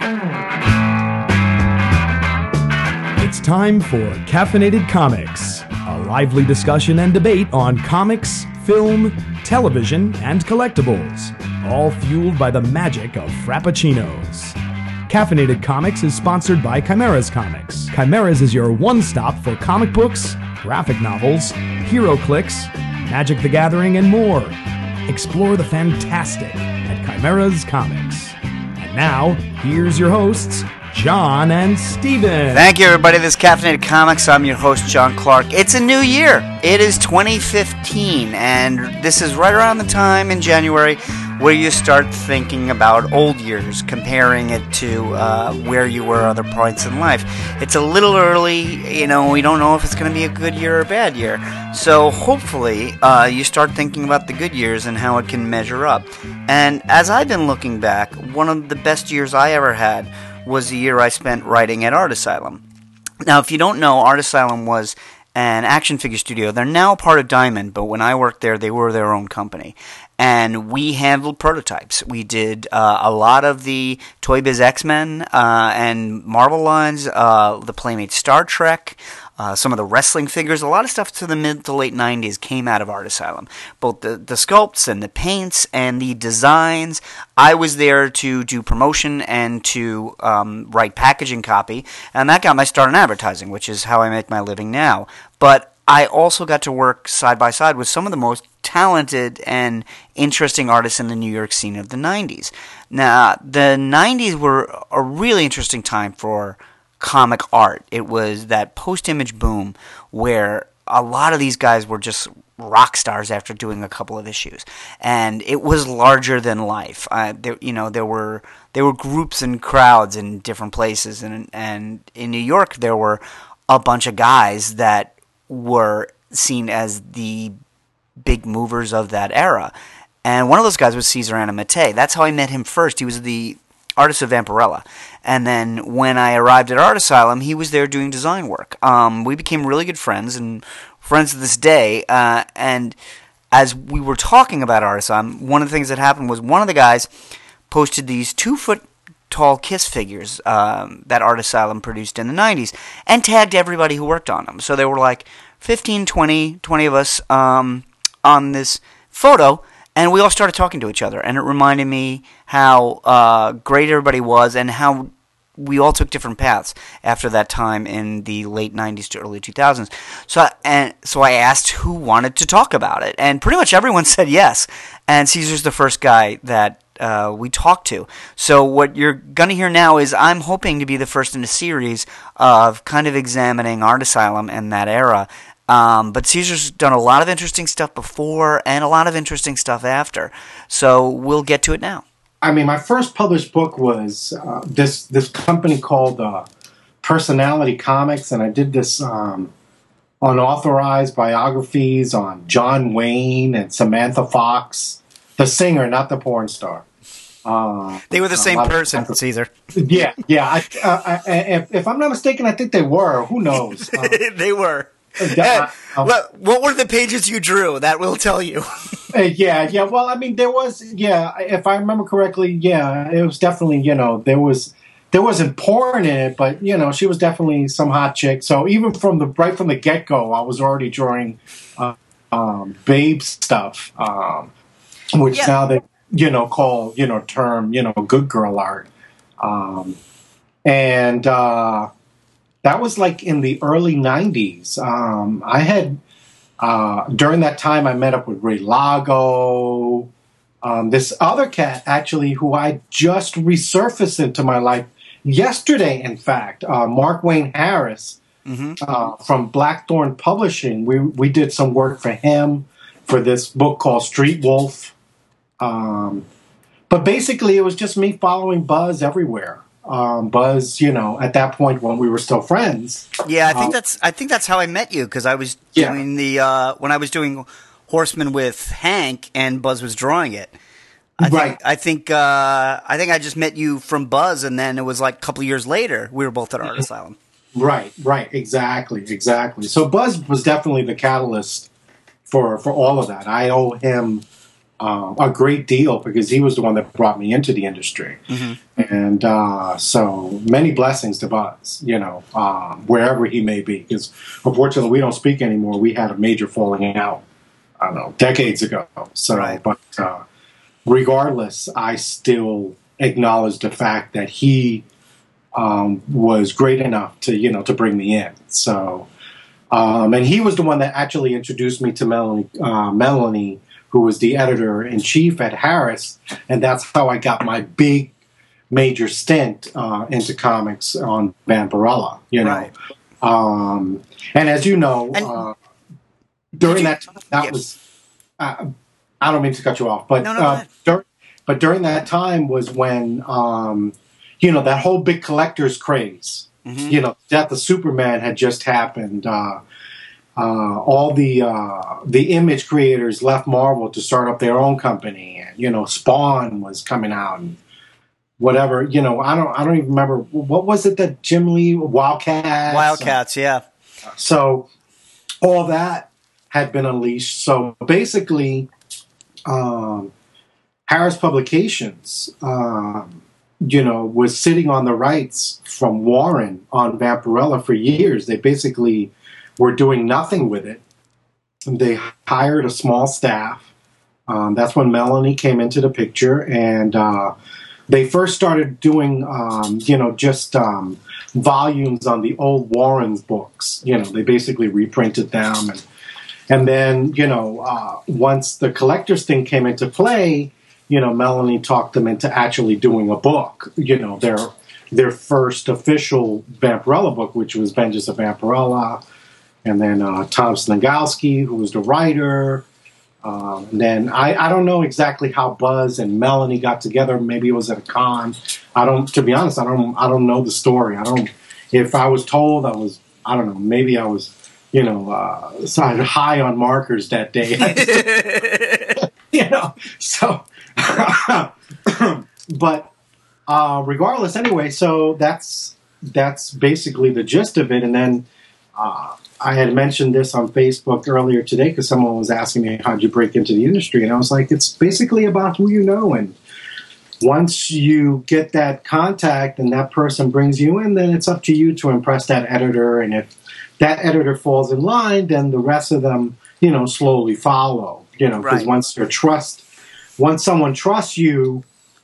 It's time for Caffeinated Comics, a lively discussion and debate on comics, film, television, and collectibles, all fueled by the magic of Frappuccinos. Caffeinated Comics is sponsored by Chimera's Comics. Chimera's is your one-stop for comic books, graphic novels, HeroClix, Magic the Gathering, and more. Explore the fantastic at Chimera's Comics. And now, here's your hosts, John and Steven. Thank you, everybody. This is Caffeinated Comics. I'm your host, John Clark. It's a new year. It is 2015, and this is right around the time in January where you start thinking about old years, comparing it to where you were other points in life. It's a little early. We don't know if it's going to be a good year or a bad year. So hopefully you start thinking about the good years and how it can measure up. And as I've been looking back, one of the best years I ever had was the year I spent writing at Art Asylum. Now, if you don't know, Art Asylum was an action figure studio. They're now part of Diamond, but when I worked there, they were their own company. And we handled prototypes. We did a lot of the Toy Biz X-Men and Marvel lines, the Playmate Star Trek, some of the wrestling figures. A lot of stuff to the mid to late 90s came out of Art Asylum. Both the sculpts and the paints and the designs. I was there to do promotion and to write packaging copy. And that got my start in advertising, which is how I make my living now. But I also got to work side by side with some of the most talented and interesting artists in the New York scene of the 90s. Now, the 90s were a really interesting time for comic art. It was that post-image boom where a lot of these guys were just rock stars after doing a couple of issues, and it was larger than life. There were groups and crowds in different places, and in New York there were a bunch of guys that were seen as the big movers of that era. And one of those guys was Cesar Animate. That's how I met him first. He was the artist of Vampirella. And then when I arrived at Art Asylum, he was there doing design work. We became really good friends, and friends to this day. And as we were talking about Art Asylum, one of the things that happened was one of the guys posted these 2-foot tall Kiss figures that Art Asylum produced in the 90s and tagged everybody who worked on them. So there were like 15, 20 of us on this photo, and we all started talking to each other. And it reminded me how great everybody was and how we all took different paths after that time in the late 90s to early 2000s. So I asked who wanted to talk about it, and pretty much everyone said yes. And Caesar's the first guy that we talked to. So what you're going to hear now is I'm hoping to be the first in a series of kind of examining Art Asylum and that era. But Caesar's done a lot of interesting stuff before and a lot of interesting stuff after. So we'll get to it now. I mean, my first published book was this company called Personality Comics, and I did this unauthorized biographies on John Wayne and Samantha Fox, the singer, not the porn star. They were the same person, Caesar. Yeah. If I'm not mistaken, I think they were. Who knows? They were. What were the pages you drew? That will tell you. Yeah. Well, I mean, there was. Yeah, if I remember correctly, yeah, it was definitely. There wasn't porn in it, but she was definitely some hot chick. So even right from the get go, I was already drawing babe stuff, which now they call term good girl art, and that was like in the early 90s. I had during that time I met up with Ray Lago, this other cat actually who I just resurfaced into my life yesterday. In fact, Mark Wayne Harris from Blackthorn Publishing. We did some work for him for this book called Street Wolf. But basically, it was just me following Buzz everywhere. Buzz, at that point when we were still friends. Yeah, I think that's how I met you, because I was doing when I was doing Horseman with Hank and Buzz was drawing it. I think I just met you from Buzz, and then it was like a couple of years later we were both at Art Asylum. Right, exactly. So Buzz was definitely the catalyst for all of that. I owe him a great deal because he was the one that brought me into the industry. And so many blessings to Buzz, wherever he may be. Because unfortunately, we don't speak anymore. We had a major falling out, I don't know, decades ago. So, Right. But regardless, I still acknowledge the fact that he was great enough to bring me in. So, and he was the one that actually introduced me to Melanie, who was the editor-in-chief at Harris, and that's how I got my big, major stint into comics on Vampirella, Right. And as you know, during that time, that was... I don't mean to cut you off, but No, go ahead. But during that time was when, that whole big collector's craze, Death of Superman had just happened. All the image creators left Marvel to start up their own company, and Spawn was coming out, and whatever. I don't even remember what was it that Jim Lee Wildcats, yeah. So all that had been unleashed. So basically, Harris Publications, was sitting on the rights from Warren on Vampirella for years. They basically were doing nothing with it. They hired a small staff. That's when Melanie came into the picture, and they first started doing, volumes on the old Warren's books. They basically reprinted them, and then once the collector's thing came into play, Melanie talked them into actually doing a book. Their first official Vampirella book, which was Vengeance of Vampirella. And then Tom Snigalski, who was the writer. And then I don't know exactly how Buzz and Melanie got together. Maybe it was at a con. To be honest, I don't know the story. If I was told, I don't know, maybe I was, high on markers that day. So, but regardless, anyway, so that's basically the gist of it. And then, I had mentioned this on Facebook earlier today because someone was asking me, how'd you break into the industry? And I was like, it's basically about who you know. And once you get that contact and that person brings you in, then it's up to you to impress that editor. And if that editor falls in line, then the rest of them, slowly follow, because Right. once someone trusts you,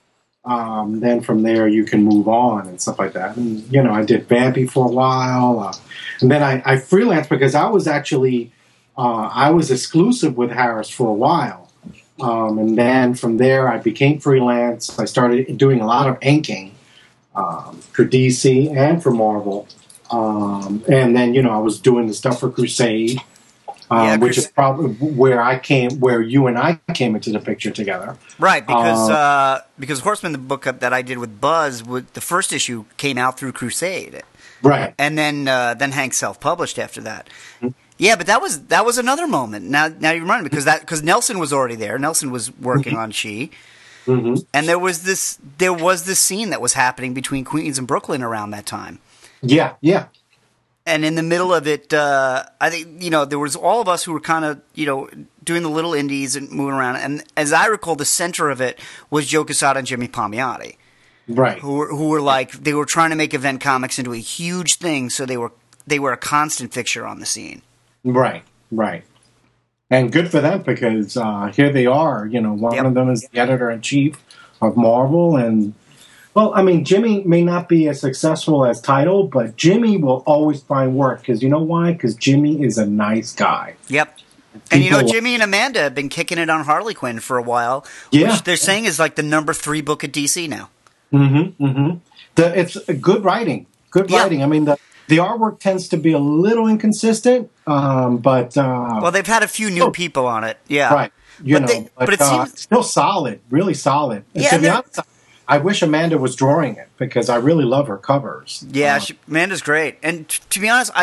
then from there you can move on and stuff like that. And, I did Vampy for a while. And then I freelanced because I was actually, I was exclusive with Harris for a while. And then from there I became freelance. I started doing a lot of inking for DC and for Marvel. And then, I was doing the stuff for Crusade. Which is probably where you and I came into the picture together. Right, because Horseman, the book that I did with Buzz, the first issue came out through Crusade. Right. And then Hank self-published after that. Mm-hmm. Yeah, but that was another moment. Now you remind me because Nelson was already there. Nelson was working on She. Mm-hmm. And there was this scene that was happening between Queens and Brooklyn around that time. Yeah, yeah. And in the middle of it, I think, there was all of us who were kind of, doing the little indies and moving around. And as I recall, the center of it was Joe Quesada and Jimmy Palmiotti. Right. Who were like, they were trying to make event comics into a huge thing, so they were a constant fixture on the scene. Right, right. And good for them because here they are, one of them is the editor-in-chief of Marvel, and well, I mean, Jimmy may not be as successful as Tidal, but Jimmy will always find work. Because you know why? Because Jimmy is a nice guy. Yep. And Jimmy and Amanda have been kicking it on Harley Quinn for a while. Yeah. Which they're saying is like the number 3 book at DC now. Mm-hmm, mm-hmm. It's good writing. Good writing. I mean, the artwork tends to be a little inconsistent, but... well, they've had a few new people on it. Yeah. Right. But it seems... still solid. Really solid. And to be honest, I wish Amanda was drawing it because I really love her covers. Yeah, Amanda's great. And to be honest,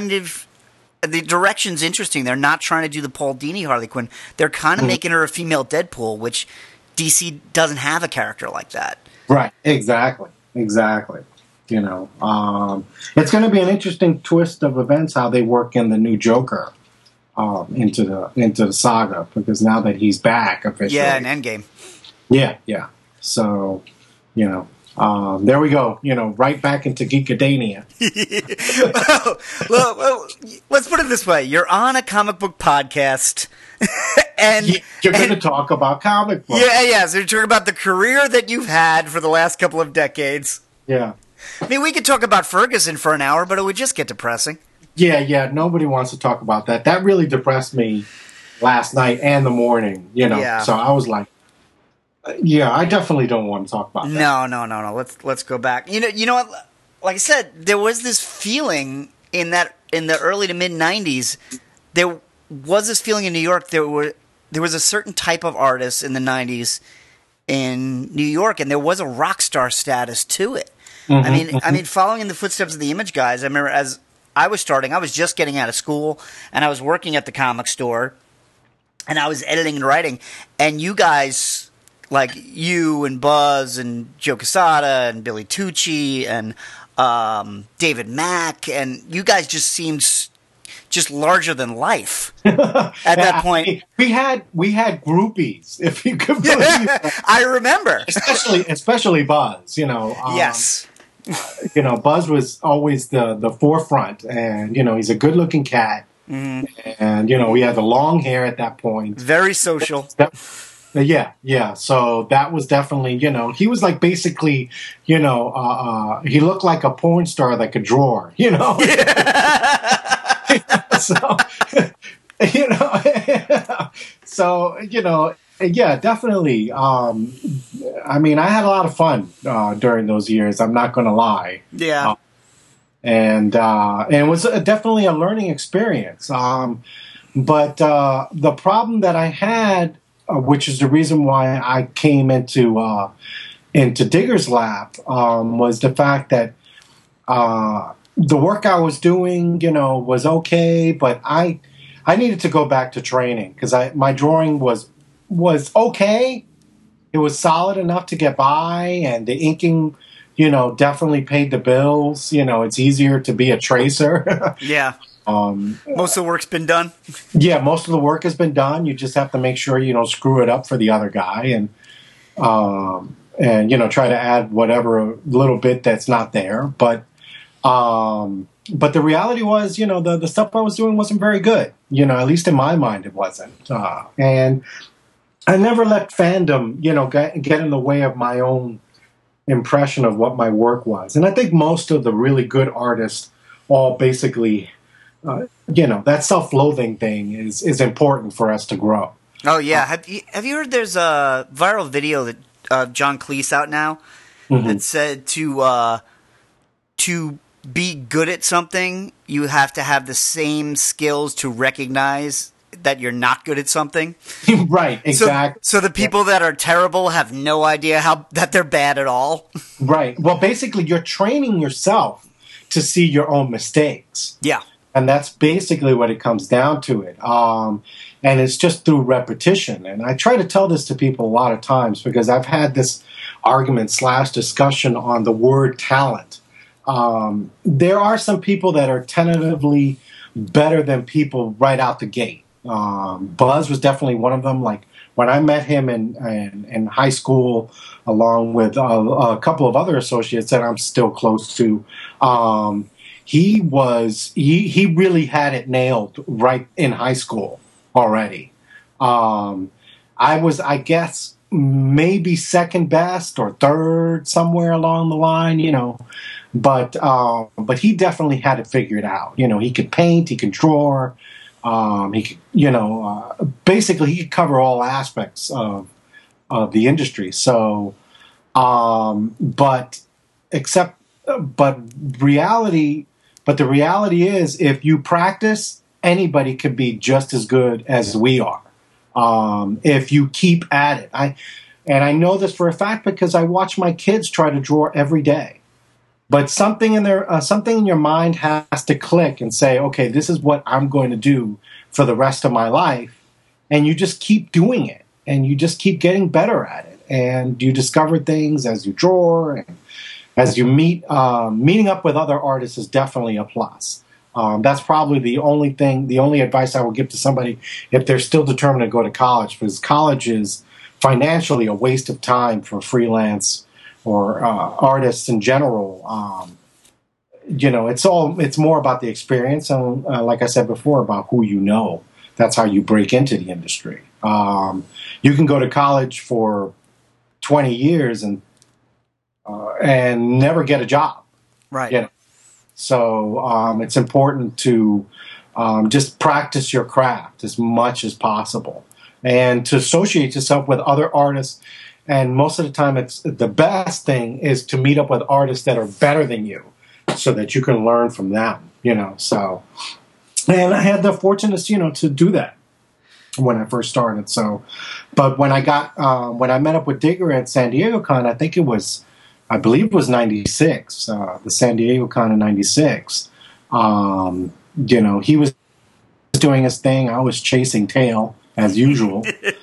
the direction's interesting. They're not trying to do the Paul Dini Harley Quinn. They're kind of making her a female Deadpool, which DC doesn't have a character like that. Right, exactly. It's going to be an interesting twist of events how they work in the new Joker. into the saga, because now that he's back officially, Yeah, an Endgame. yeah. So, there we go. Right back into Geekadania. well, let's put it this way: you're on a comic book podcast, and You're going to talk about comic books. Yeah. So you're talking about the career that you've had for the last couple of decades. Yeah. I mean, we could talk about Ferguson for an hour, but it would just get depressing. Yeah. Nobody wants to talk about that. That really depressed me last night and the morning. Yeah. So I was like, yeah, I definitely don't want to talk about that. No. Let's go back. You know what? Like I said, there was this feeling in the early to mid '90s. There was this feeling in New York. There was a certain type of artist in the '90s in New York, and there was a rock star status to it. Mm-hmm, I mean, following in the footsteps of the Image guys. I remember as I was starting, I was just getting out of school, and I was working at the comic store, and I was editing and writing, and you guys. Like you and Buzz and Joe Quesada and Billy Tucci and David Mack, and you guys just seemed just larger than life at that point. We had groupies, if you could believe that. I remember, especially Buzz. Yes. Buzz was always the forefront, and he's a good-looking cat, and he had the long hair at that point. Very social. Yeah. So that was definitely, he was like basically, he looked like a porn star that could draw, So, yeah, definitely. I mean, I had a lot of fun during those years. I'm not going to lie. Yeah. And it was definitely a learning experience. But the problem that I had, which is the reason why I came into Digger's Lap, was the fact that the work I was doing, was okay, but I needed to go back to training because my drawing was okay. It was solid enough to get by, and the inking, definitely paid the bills. It's easier to be a tracer. Yeah. Most of the work's been done. Yeah, most of the work has been done. You just have to make sure you don't screw it up for the other guy, and try to add whatever little bit that's not there. But the reality was, the stuff I was doing wasn't very good. At least in my mind, it wasn't. And I never let fandom, get in the way of my own impression of what my work was. And I think most of the really good artists all basically. That self-loathing thing is important for us to grow. Oh yeah, have you heard? There's a viral video that John Cleese out now that said to be good at something, you have to have the same skills to recognize that you're not good at something. Right, exactly. So the people that are terrible have no idea that they're bad at all. Right. Well, basically, you're training yourself to see your own mistakes. Yeah. And that's basically what it comes down to it. And it's just through repetition. And I try to tell this to people a lot of times because I've had this argument/discussion on the word talent. There are some people that are tentatively better than people right out the gate. Buzz was definitely one of them. Like when I met him in high school, along with a couple of other associates that I'm still close to, he really had it nailed right in high school already. I was, I guess, maybe second best or third somewhere along the line, but he definitely had it figured out. He could paint, he could draw, he could, basically he could cover all aspects of the industry. So, but the reality is, if you practice, anybody could be just as good as we are. If you keep at it. I know this for a fact because I watch my kids try to draw every day. But something in your mind has to click and say, okay, this is what I'm going to do for the rest of my life. And you just keep doing it. And you just keep getting better at it. And you discover things as you draw. And as you meeting up with other artists is definitely a plus. That's probably the only advice I would give to somebody if they're still determined to go to college, because college is financially a waste of time for freelance or artists in general. It's more about the experience, and like I said before, about who you know. That's how you break into the industry. You can go to college for 20 years and never get a job. Right. You know? So it's important to just practice your craft as much as possible and to associate yourself with other artists. And most of the time, it's the best thing is to meet up with artists that are better than you so that you can learn from them, So, and I had the fortune, to do that when I first started. So, but when I met up with Digger at San Diego Con, I believe it was 96, the San Diego Con in 96. He was doing his thing. I was chasing tail as usual.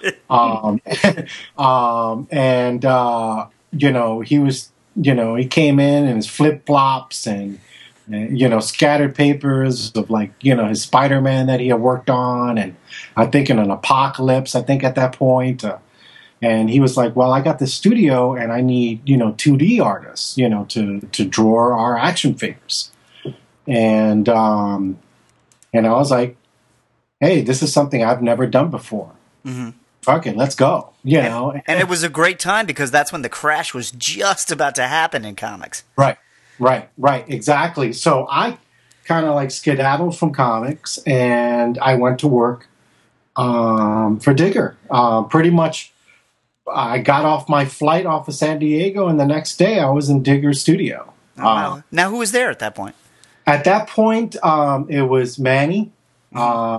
He was, he came in his flip flops and scattered papers of his Spider-Man that he had worked on. And I think in an Apocalypse, at that point, and he was like, well, I got this studio and I need, 2D artists, to draw our action figures. And I was like, hey, this is something I've never done before. Mm-hmm. Fuck it, let's go. And it was a great time because that's when the crash was just about to happen in comics. Right, exactly. So I kind of skedaddled from comics and I went to work for Digger. Pretty much I got off my flight off of San Diego, and the next day I was in Digger's studio. Oh, wow. Now, who was there at that point? At that point, it was Manny. The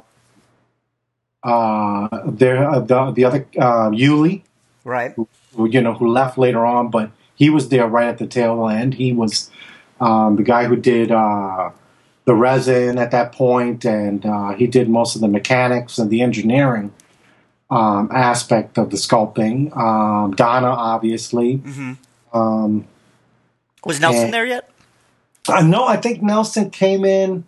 other Yuli, right? Who left later on, but he was there right at the tail end. He was the guy who did the resin at that point, and he did most of the mechanics and the engineering aspect of the sculpting. Donna, obviously. Mm-hmm. Was Nelson there yet? No, I think Nelson came in.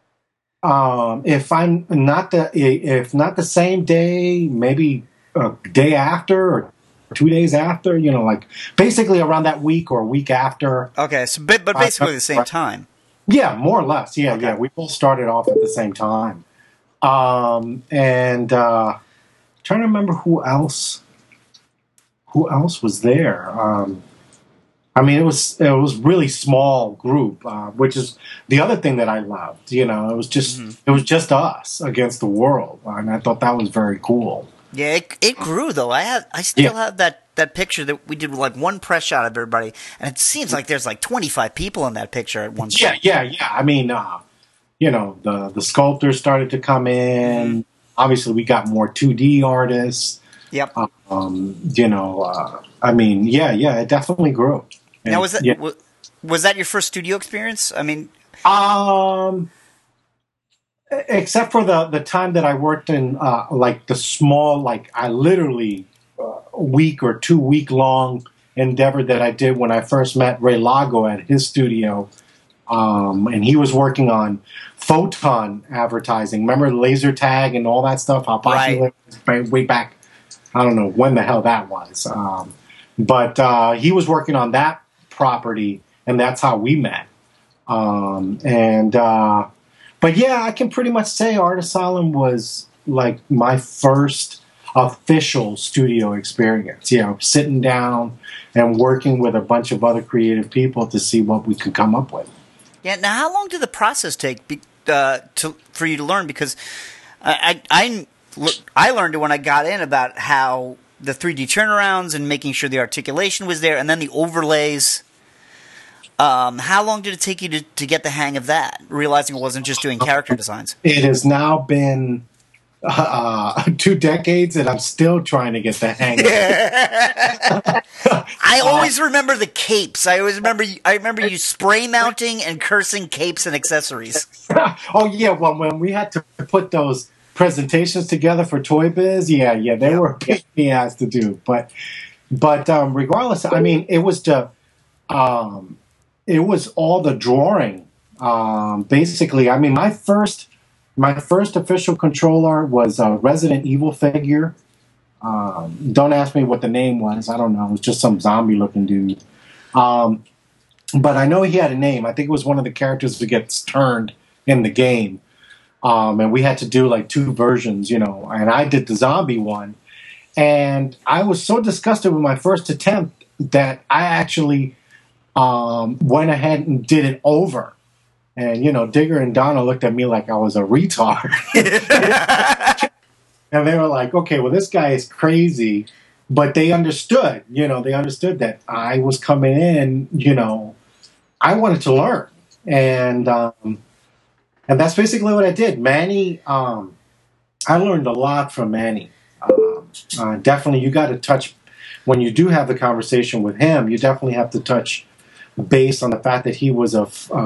If not the same day, maybe a day after or 2 days after. Basically around that week or a week after. Okay, so but basically the same time. Yeah, more or less. Yeah, okay. Yeah. We both started off at the same time. Trying to remember who else was there. It was really small group, which is the other thing that I loved. It was just us against the world, and I thought that was very cool. Yeah, it grew though. I still have that picture that we did with one press shot of everybody, and it seems like there's 25 people in that picture at one point. Yeah. The sculptors started to come in. Obviously, we got more 2D artists. Yep. It definitely grew. And, now, was that your first studio experience? Except for the time that I worked in the small, I literally a week or 2 week long endeavor that I did when I first met Ray Lago at his studio. And he was working on photon advertising. Remember laser tag and all that stuff? How popular it was way back. I don't know when the hell that was. But he was working on that property, and that's how we met. But yeah, I can pretty much say Art Asylum was my first official studio experience. Sitting down and working with a bunch of other creative people to see what we could come up with. Yeah. Now, how long did the process take for you to learn? Because I learned it when I got in about how the 3D turnarounds and making sure the articulation was there, and then the overlays. How long did it take you to get the hang of that, realizing it wasn't just doing character designs? It has now been 2 decades, and I'm still trying to get the hang of it. I always remember the capes. I remember you spray mounting and cursing capes and accessories. Oh, yeah. Well, when we had to put those presentations together for Toy Biz, they were a pain in the ass to do. But regardless, it was all the drawing Basically, I mean, my first official control art was a Resident Evil figure. Don't ask me what the name was. I don't know. It was just some zombie-looking dude. But I know he had a name. I think it was one of the characters that gets turned in the game. And we had to do like 2 versions, you know. And I did the zombie one. And I was so disgusted with my first attempt that I actually went ahead and did it over. And, you know, Digger and Donna looked at me like I was a retard. And they were like, okay, well, this guy is crazy. But they understood, you know, that I was coming in, you know, I wanted to learn. And that's basically what I did. Manny, I learned a lot from Manny. Definitely, you got to touch, when you do have the conversation with him, you definitely have to touch base on the fact that he was a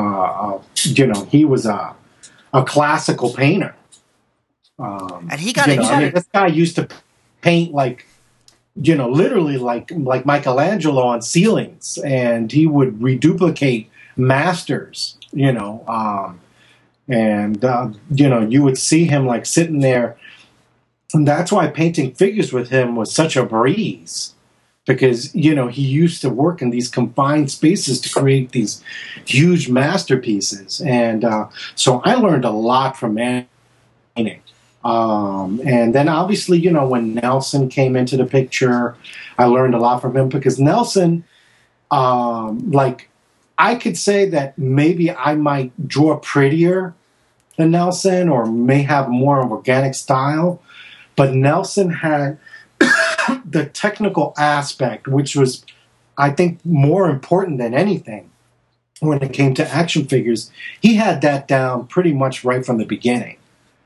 classical painter. And he got into it. This guy used to paint like, you know, literally like Michelangelo on ceilings, and he would reduplicate masters, you know, you know, you would see him like sitting there, and that's why painting figures with him was such a breeze, because, you know, he used to work in these confined spaces to create these huge masterpieces, and so I learned a lot from painting. And then obviously, you know, when Nelson came into the picture, I learned a lot from him, because Nelson, like, I could say that maybe I might draw prettier than Nelson, or may have more of organic style, but Nelson had the technical aspect, which was, I think, more important than anything when it came to action figures. He had that down pretty much right from the beginning.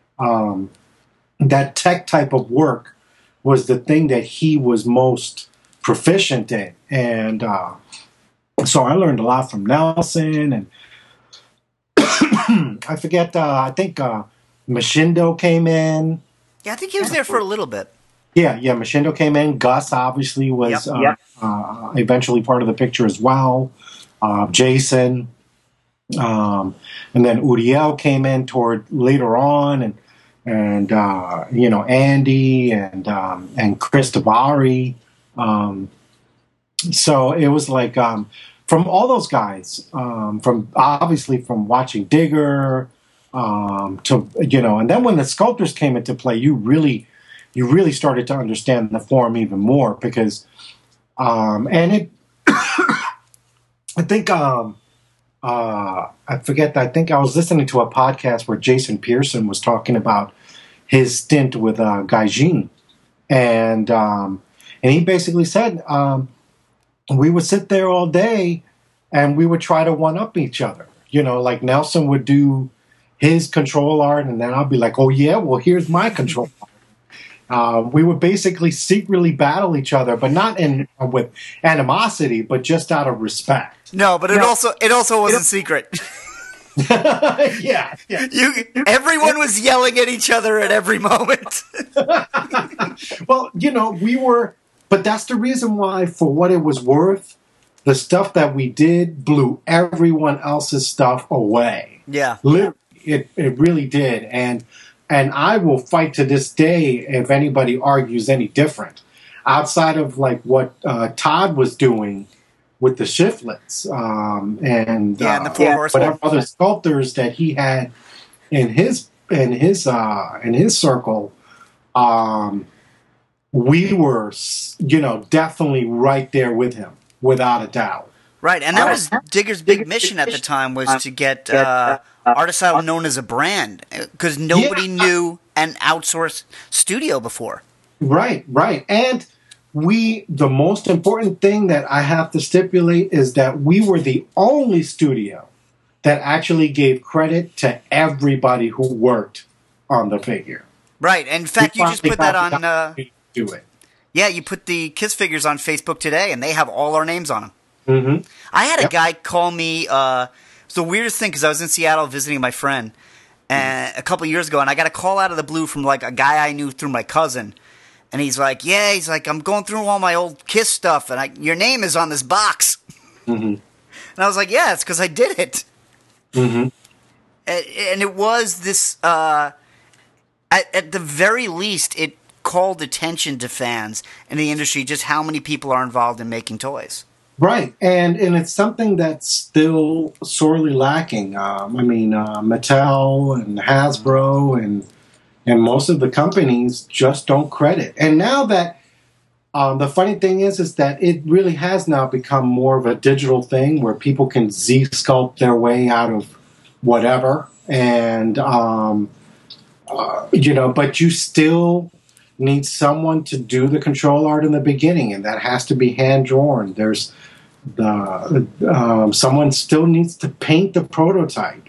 That tech type of work was the thing that he was most proficient in. And so I learned a lot from Nelson. And I forget, I think Machindo came in. Yeah, I think he was there for a little bit. Yeah, Machindo came in. Gus obviously was eventually part of the picture as well. Jason. And then Uriel came in toward later on, and you know, Andy and Chris Davari. So it was like from all those guys, from watching Digger to, you know, and then when the sculptors came into play, you really started to understand the form even more, because and it I think I forget. I think I was listening to a podcast where Jason Pearson was talking about his stint with Gaijin, and he basically said we would sit there all day and we would try to one up each other. You know, like Nelson would do his control art, and then I'll be like, "Oh yeah, well here's my control art." We would basically secretly battle each other, but not with animosity, but just out of respect. No, but it also wasn't secret. Yeah. Everyone was yelling at each other at every moment. Well, you know, but that's the reason why, for what it was worth, the stuff that we did blew everyone else's stuff away. Yeah. Literally, it really did. And I will fight to this day if anybody argues any different. Outside of like what Todd was doing with the shiftlets, and the Four Horsemen, whatever other sculptors that he had in his circle, we were, you know, definitely right there with him, without a doubt. Right, and that was Digger's big mission at the time, was to get Art Asylum known as a brand, because nobody knew an outsourced studio before. Right, and the most important thing that I have to stipulate is that we were the only studio that actually gave credit to everybody who worked on the figure. Right, and in fact, you just put that on... do it. Yeah, you put the Kiss figures on Facebook today, and they have all our names on them. Mm-hmm. I had a guy call me... it's the weirdest thing, because I was in Seattle visiting my friend a couple years ago, and I got a call out of the blue from like a guy I knew through my cousin. And he's like, I'm going through all my old Kiss stuff, and your name is on this box. Mm-hmm. And I was like, yeah, it's because I did it. Mm-hmm. And it was this, at the very least, it called attention to fans in the industry just how many people are involved in making toys. Right, and it's something that's still sorely lacking. Mattel and Hasbro and most of the companies just don't credit. And now that the funny thing is that it really has now become more of a digital thing where people can Z-sculpt their way out of whatever, and but you still need someone to do the control art in the beginning, and that has to be hand drawn. There's someone still needs to paint the prototype.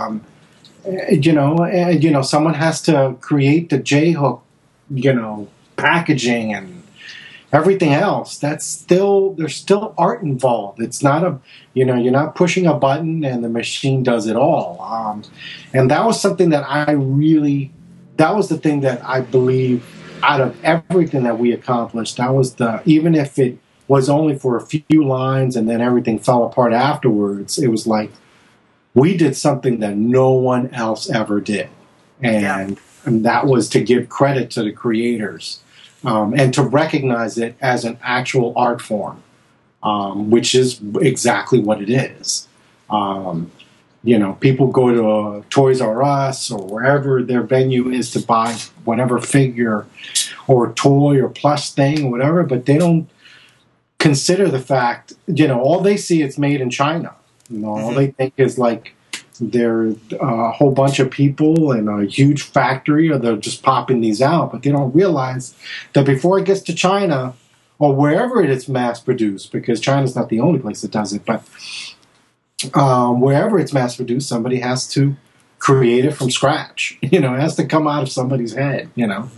Someone has to create the J-hook, packaging and everything else. There's still art involved. It's not you're not pushing a button and the machine does it all. And that was something that that was the thing that I believe out of everything that we accomplished, that was even if it was only for a few lines and then everything fell apart afterwards, it was like we did something that no one else ever did. And that was to give credit to the creators and to recognize it as an actual art form, which is exactly what it is. People go to Toys R Us or wherever their venue is to buy whatever figure or toy or plush thing or whatever, but they don't consider the fact, all they see is made in China. All they think is like there's a whole bunch of people in a huge factory, or they're just popping these out, but they don't realize that before it gets to China or wherever it is mass produced, because China's not the only place that does it, but wherever it's mass produced, somebody has to create it from scratch. It has to come out of somebody's head.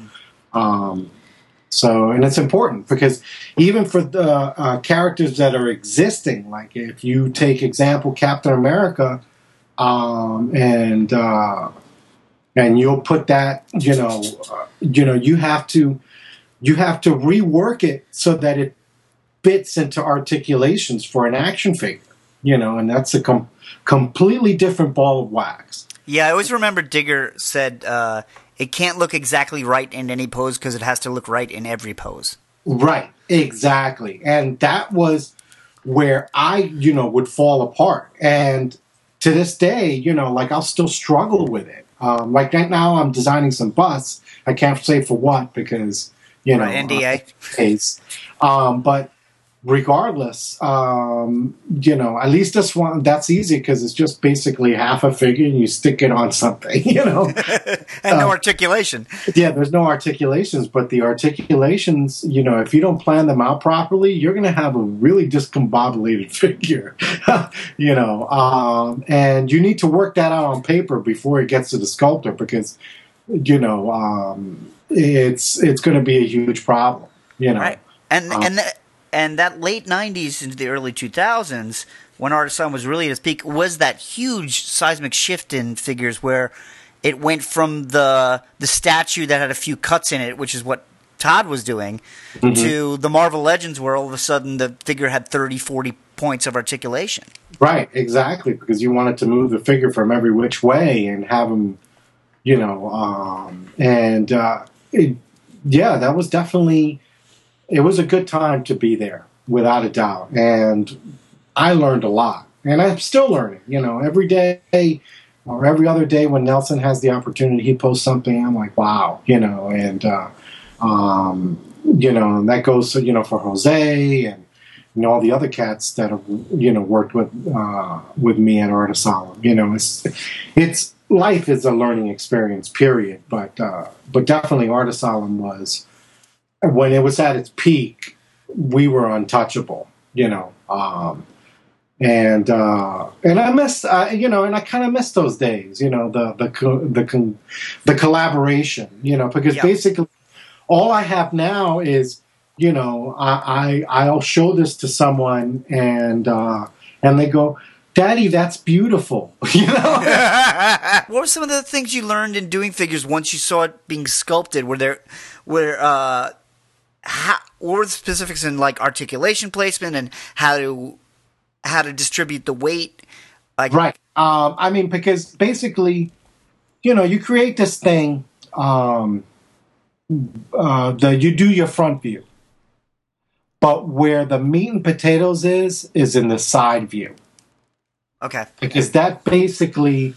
And it's important because even for the characters that are existing, like if you take example Captain America, and you'll put that, you have to rework it so that it fits into articulations for an action figure. And that's a completely different ball of wax. Yeah, I always remember Digger said it can't look exactly right in any pose because it has to look right in every pose. Right, exactly. And that was where I, would fall apart. And to this day, I'll still struggle with it. Like right now I'm designing some busts. I can't say for what because, NDA. But regardless, at least this one, that's easy because it's just basically half a figure and you stick it on something, And no articulation. Yeah, there's no articulations, but the articulations, if you don't plan them out properly, you're going to have a really discombobulated figure, and you need to work that out on paper before it gets to the sculptor because, it's going to be a huge problem, Right. And that late 90s into the early 2000s, when Art of Asylum was really at its peak, was that huge seismic shift in figures where it went from the statue that had a few cuts in it, which is what Todd was doing, to the Marvel Legends where all of a sudden the figure had 30, 40 points of articulation. Right, exactly, because you wanted to move the figure from every which way and have them, that was definitely... It was a good time to be there, without a doubt. And I learned a lot. And I'm still learning. Every day or every other day when Nelson has the opportunity, he posts something, I'm like, wow, and that goes, for Jose and all the other cats that have, worked with me at Art Asylum. It's life is a learning experience, period. But definitely Art Asylum was, when it was at its peak, we were untouchable, and I missed, and I kind of missed those days, the collaboration, because basically all I have now is, I'll show this to someone and they go, Daddy, that's beautiful. What were some of the things you learned in doing figures once you saw it being sculpted? What were the specifics in like articulation placement and how to distribute the weight? Right. I mean, because basically, you create this thing. You do your front view, but where the meat and potatoes is in the side view. Okay. Because that basically,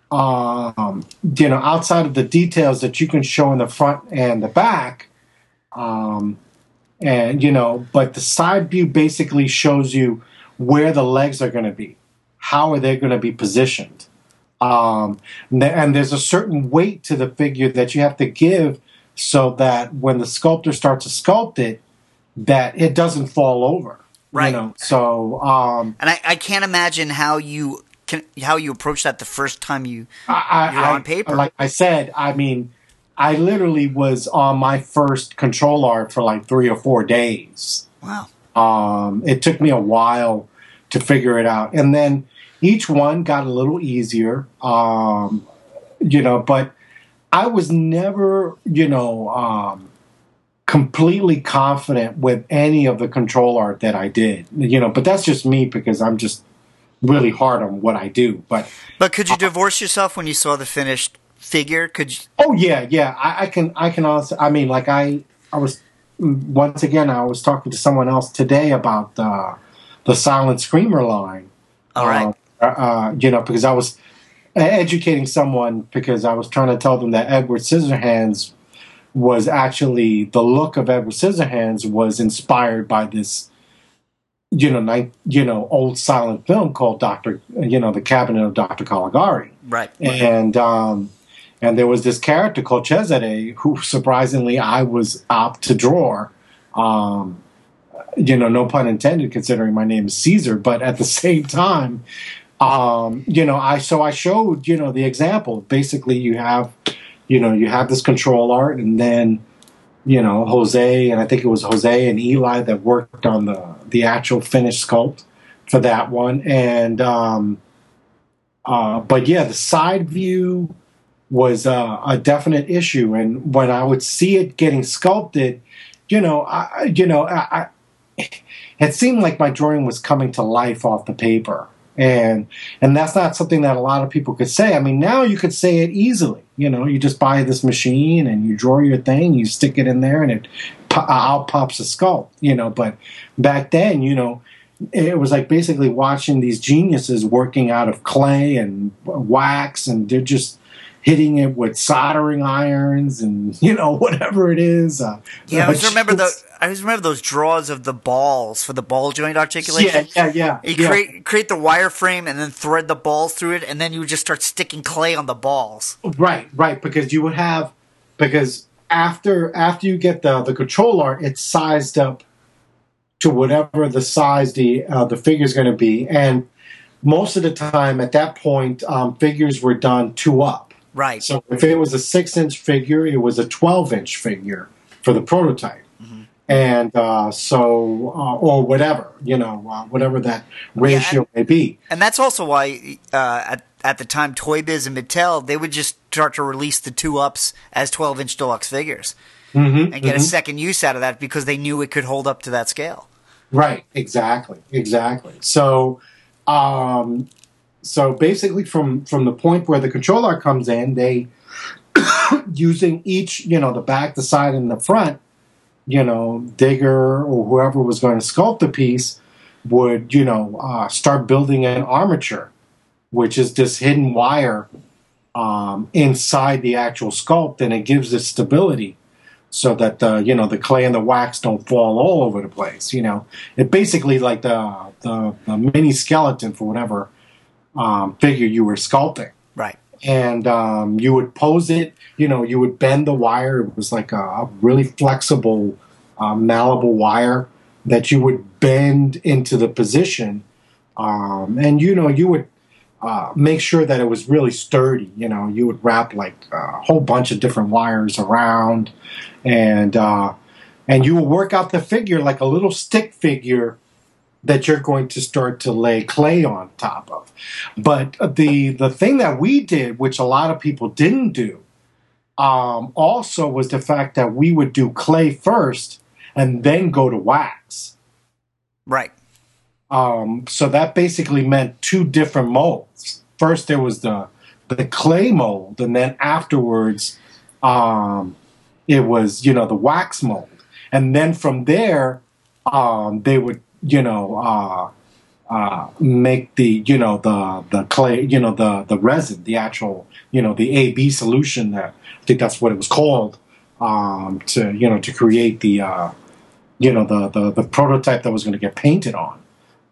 outside of the details that you can show in the front and the back, but the side view basically shows you where the legs are going to be, how are they going to be positioned, and there's a certain weight to the figure that you have to give so that when the sculptor starts to sculpt it, that it doesn't fall over. Right. So and I can't imagine how you approach that the first time you're on paper. Like I said, I mean, I literally was on my first control art for like 3 or 4 days. Wow. It took me a while to figure it out, and then each one got a little easier. But I was never, completely confident with any of the control art that I did, but that's just me because I'm just really hard on what I do. But could you divorce yourself when you saw the finished figure? Could you? Oh yeah. I can honestly. I mean, like I was once again. I was talking to someone else today about the Silent Screamer line. All right. Because I was educating someone because I was trying to tell them that Edward Scissorhands was actually the look of Edward Scissorhands was inspired by this, old silent film called The Cabinet of Dr. Caligari. Right. And there was this character called Cesare who surprisingly I was apt to draw. No pun intended considering my name is Caesar, but at the same time, I showed, the example. Basically you have this control art, and then, Jose, and I think it was Jose and Eli that worked on the actual finished sculpt for that one. And, the side view was a definite issue. And when I would see it getting sculpted, it seemed like my drawing was coming to life off the paper. And that's not something that a lot of people could say. I mean, now you could say it easily. You just buy this machine and you draw your thing, you stick it in there, and it out pops a sculpt. But back then, it was like basically watching these geniuses working out of clay and wax, and they're just hitting it with soldering irons and whatever it is. I always remember those draws of the balls for the ball joint articulation. Yeah. You create the wireframe and then thread the balls through it, and then you would just start sticking clay on the balls. Right. Because you would after you get the control art, it's sized up to whatever the size the figure is going to be, and most of the time at that point, figures were done 2 up. Right. So if it was a 6-inch figure, it was a 12-inch figure for the prototype. Mm-hmm. And or whatever, whatever that ratio may be. And that's also why at the time, Toy Biz and Mattel, they would just start to release the 2-ups as 12-inch deluxe figures and get a second use out of that because they knew it could hold up to that scale. Right. Exactly. So basically, from the point where the control art comes in, they using each, the back, the side, and the front, Digger or whoever was going to sculpt the piece would, start building an armature, which is this hidden wire inside the actual sculpt, and it gives it stability so that the clay and the wax don't fall all over the place. It basically like the mini skeleton for whatever figure you were sculpting. Right. And you would pose it, you would bend the wire. It was like a really flexible, malleable wire that you would bend into the position. And, you would make sure that it was really sturdy. You would wrap like a whole bunch of different wires around, and you would work out the figure like a little stick figure that you're going to start to lay clay on top of. But the thing that we did, which a lot of people didn't do, also was the fact that we would do clay first and then go to wax. Right. So that basically meant 2 different molds. first there was the clay mold, and then afterwards it was, you know, the wax mold. And then from there, they would, you know, make the, you know, the clay, you know, the resin, the actual, you know, the AB solution. That I think that's what it was called, to, you know, to create the, you know, the prototype that was going to get painted on.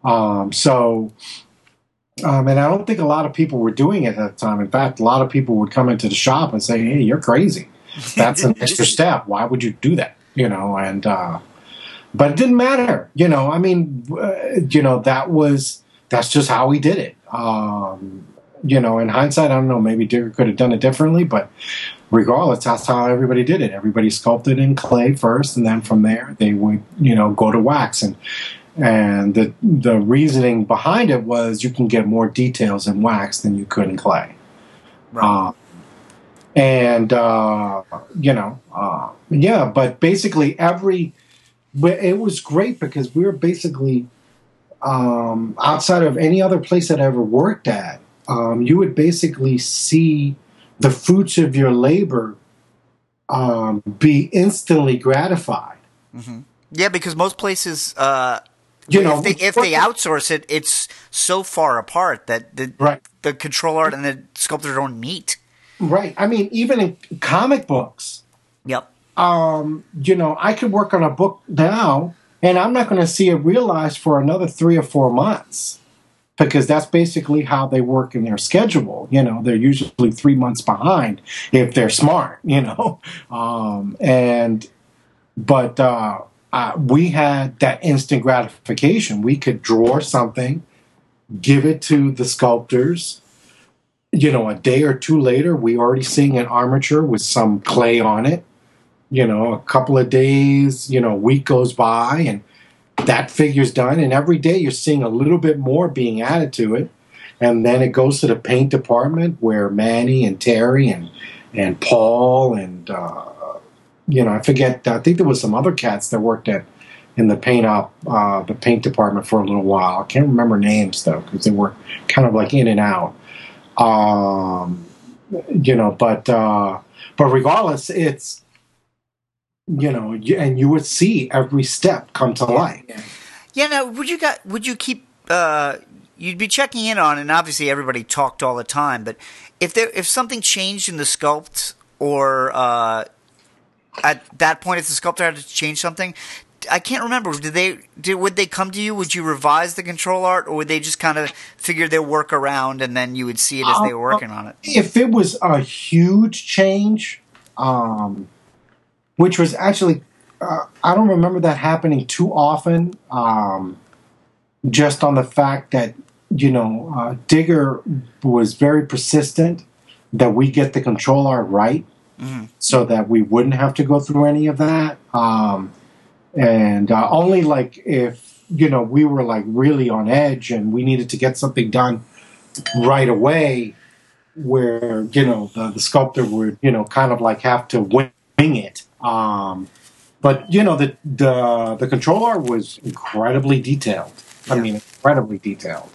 And I don't think a lot of people were doing it at the time. In fact, a lot of people would come into the shop and say, "Hey, you're crazy. That's an extra step. Why would you do that?" You know, and but it didn't matter. You know, I mean, you know, that's just how we did it. You know, in hindsight, I don't know, maybe Digger could have done it differently, but regardless, that's how everybody did it. Everybody sculpted in clay first, and then from there they would, you know, go to wax. And the reasoning behind it was you can get more details in wax than you could in clay. Right. You know, yeah, but basically it was great because we were basically, outside of any other place that I ever worked at, you would basically see the fruits of your labor be instantly gratified. Mm-hmm. Yeah, because most places, you know, if they outsource it, it's so far apart that the control art and the sculptor don't meet. Right. I mean, even in comic books. Yep. You know, I could work on a book now, and I'm not going to see it realized for another 3 or 4 months, because that's basically how they work in their schedule. You know, they're usually 3 months behind if they're smart. You know, but we had that instant gratification. We could draw something, give it to the sculptors. You know, a day or two later, we already seeing an armature with some clay on it. You know, a couple of days, you know, a week goes by, and that figure's done. And every day you're seeing a little bit more being added to it. And then it goes to the paint department where Manny and Terry and Paul and, you know, I forget, I think there was some other cats that worked in the paint department for a little while. I can't remember names, though, because they were kind of like in and out. You know, but regardless, it's, you know, and you would see every step come to life. Yeah. Now, would you keep? You'd be checking in on, and obviously everybody talked all the time. But if something changed in the sculpt, or at that point, if the sculptor had to change something, I can't remember. Would they come to you? Would you revise the control art, or would they just kind of figure their work around, and then you would see it as they were working on it? If it was a huge change, which was actually, I don't remember that happening too often, just on the fact that, you know, Digger was very persistent that we get the control art right, so that we wouldn't have to go through any of that. And only like if, you know, we were like really on edge and we needed to get something done right away, where, you know, the sculptor would, you know, kind of like have to wing it. But, you know, the control art was incredibly detailed. Yeah. I mean, incredibly detailed.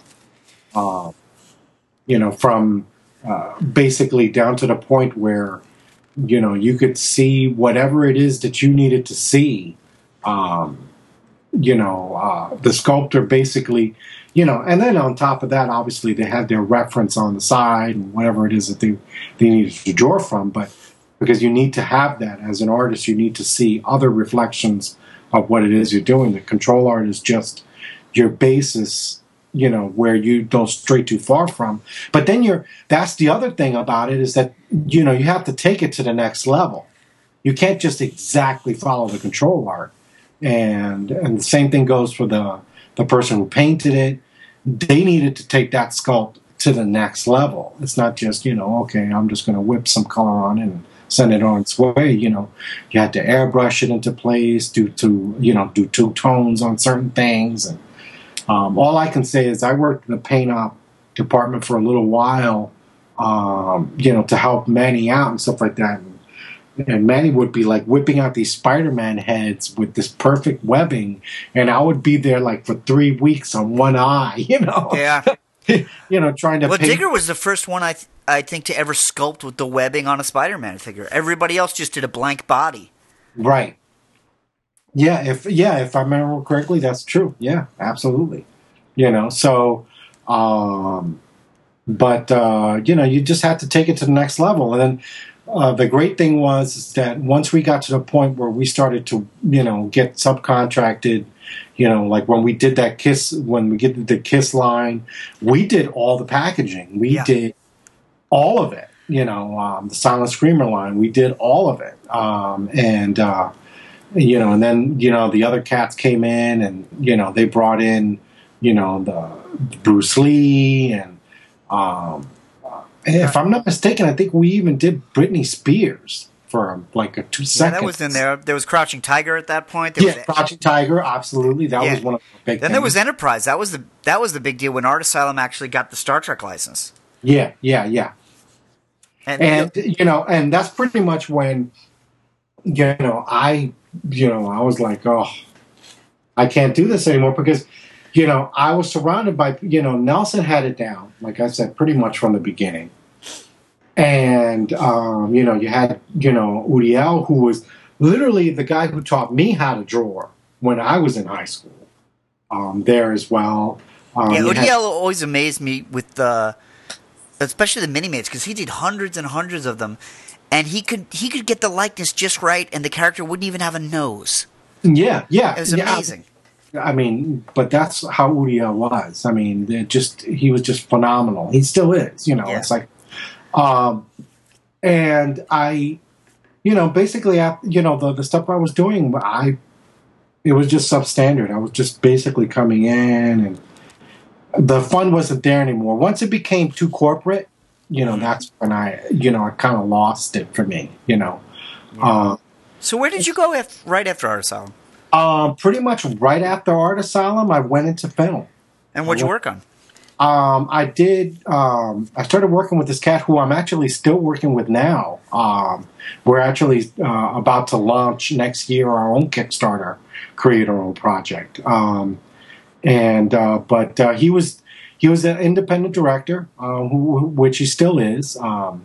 You know, from basically down to the point where, you know, you could see whatever it is that you needed to see. You know, the sculptor basically, you know, and then on top of that, obviously they had their reference on the side and whatever it is that they needed to draw from. But because you need to have that as an artist, you need to see other reflections of what it is you're doing. The control art is just your basis, you know, where you don't stray too far from. But then that's the other thing about it, is that, you know, you have to take it to the next level. You can't just exactly follow the control art. And the same thing goes for the person who painted it. They needed to take that sculpt to the next level. It's not just, you know, okay, I'm just going to whip some color on it and send it on its way. You know, you had to airbrush it into place, do two tones on certain things. And all I can say is I worked in the paint op department for a little while, you know, to help Manny out and stuff like that. And Manny would be like whipping out these Spider-Man heads with this perfect webbing, and I would be there like for 3 weeks on one eye, you know. Yeah. trying to Well, paint. Digger was the first one I think to ever sculpt with the webbing on a Spider-Man figure. Everybody else just did a blank body. Right. Yeah, if I remember correctly, that's true. Yeah, absolutely. So but you just had to take it to the next level. And then the great thing was is that once we got to the point where we started to, get subcontracted, like when we did when we get the Kiss line, we did all the packaging. We did all of it. The Silent Screamer line, we did all of it. And then, the other cats came in and, they brought in, the Bruce Lee and, if I'm not mistaken, I think we even did Britney Spears for like a 2 seconds. Yeah, that was in there. There was Crouching Tiger at that point. Crouching Tiger, absolutely. That was one of the big. Then there was Enterprise. That was the big deal when Art Asylum actually got the Star Trek license. Yeah. And that's pretty much when, I was like, oh, I can't do this anymore because. I was surrounded by, Nelson had it down, like I said, pretty much from the beginning. And, you had, Uriel, who was literally the guy who taught me how to draw when I was in high school, there as well. Uriel always amazed me with especially the Mini-Mates, because he did hundreds and hundreds of them, and he could get the likeness just right, and the character wouldn't even have a nose. Yeah. It was amazing. I mean, but that's how Uriel was. I mean, he was just phenomenal. He still is, It's like, and I, basically, the stuff I was doing, it was just substandard. I was just basically coming in, and the fun wasn't there anymore. Once it became too corporate, that's when I kind of lost it for me, Yeah. So where did you go right after Art Asylum? Pretty much right after Art Asylum, I went into film. And what'd you work on? I started working with this cat who I'm actually still working with now. We're actually about to launch next year our own Kickstarter, create our own project. But he was an independent director, which he still is.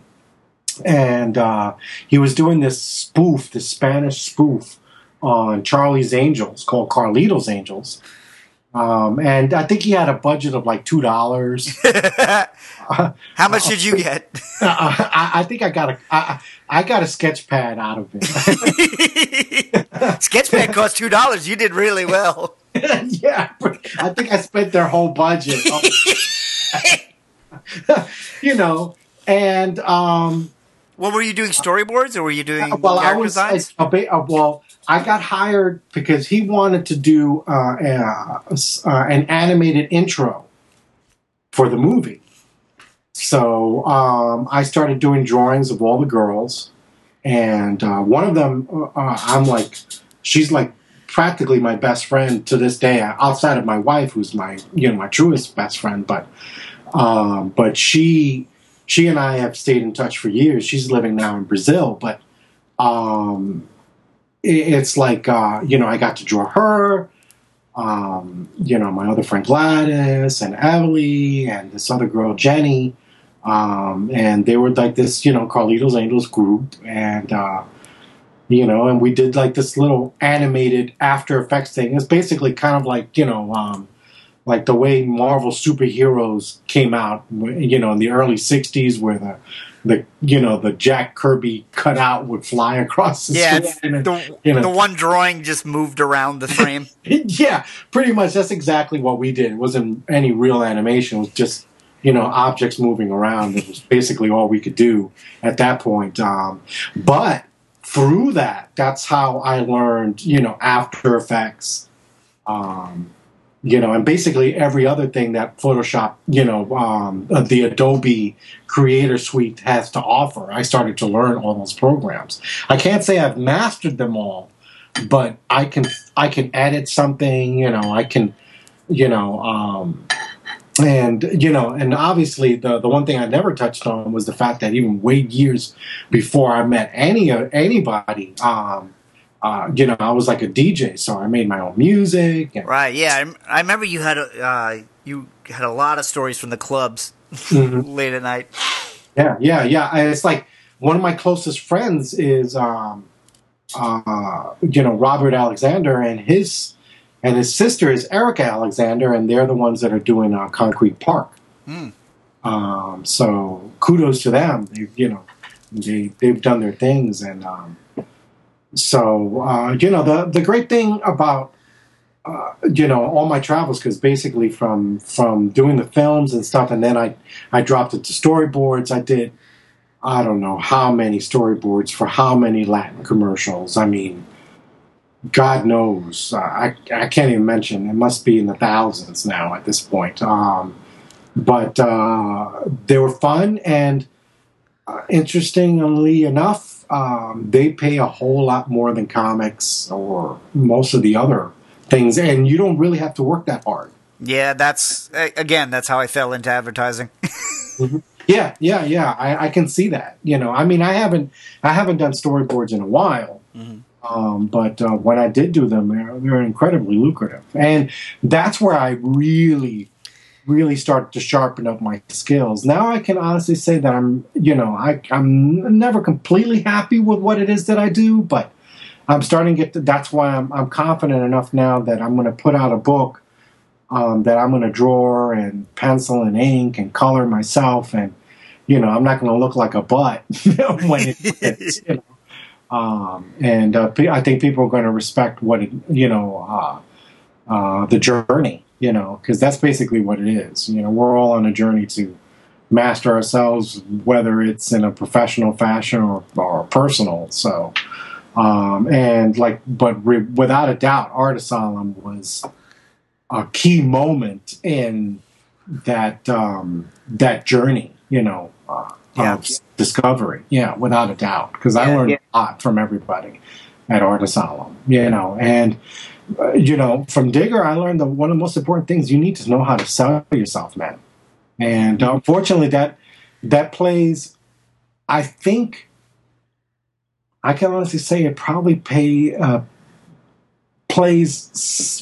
He was doing this Spanish spoof on Charlie's Angels called Carlito's Angels. And I think he had a budget of like $2. How much did you get? I think I got a sketch pad out of it. Sketch pad cost $2. You did really well. Yeah, I think I spent their whole budget. And what were you doing? Storyboards, or were you doing character designs? I got hired because he wanted to do an animated intro for the movie. So I started doing drawings of all the girls, and one of them, I'm like, she's like practically my best friend to this day, outside of my wife, who's my truest best friend. But she and I have stayed in touch for years. She's living now in Brazil, but it's like, I got to draw her, my other friend Gladys and Emily and this other girl, Jenny. And they were like this, Carlito's Angels group. And, and we did like this little animated After Effects thing. It's basically kind of like, like the way Marvel superheroes came out, in the early 60s, where the Jack Kirby cutout would fly across the screen. And, the one drawing just moved around the frame. Yeah, pretty much. That's exactly what we did. It wasn't any real animation. It was just, objects moving around. It was basically all we could do at that point. But through that's how I learned, After Effects, and basically every other thing that Photoshop, the Adobe Creator Suite has to offer. I started to learn all those programs. I can't say I've mastered them all, but I can edit something, I can, and obviously the one thing I never touched on was the fact that even way years before I met anybody, I was like a DJ, so I made my own music. And, Right. Yeah. I remember you had a lot of stories from the clubs late at night. Yeah. It's like one of my closest friends is, Robert Alexander, and his sister is Erica Alexander, and they're the ones that are doing Concrete Park. So kudos to them. They've done their things, and the great thing about all my travels, because basically from doing the films and stuff, and then I dropped it to storyboards. I did, I don't know how many storyboards for how many Latin commercials. I mean, God knows. I can't even mention. It must be in the thousands now at this point. But they were fun, and interestingly enough, they pay a whole lot more than comics or most of the other things, and you don't really have to work that hard. Yeah, that's how I fell into advertising. Yeah. I can see that. I mean, I haven't done storyboards in a while, but when I did do them, they're incredibly lucrative, and that's where I really started to sharpen up my skills. Now I can honestly say that I'm never completely happy with what it is that I do, but I'm starting to get that's why I'm confident enough now that I'm going to put out a book that I'm going to draw and pencil and ink and color myself, and I'm not going to look like a butt when it hits. And I think people are going to respect what the journey, because that's basically what it is. We're all on a journey to master ourselves, whether it's in a professional fashion or personal. So, without a doubt, Art Asylum was a key moment in that journey, of discovery. Yeah, without a doubt, because I learned a lot from everybody at Art Asylum, and from Digger, I learned that one of the most important things, you need to know how to sell yourself, man. And unfortunately, that plays, I think, I can honestly say it probably plays,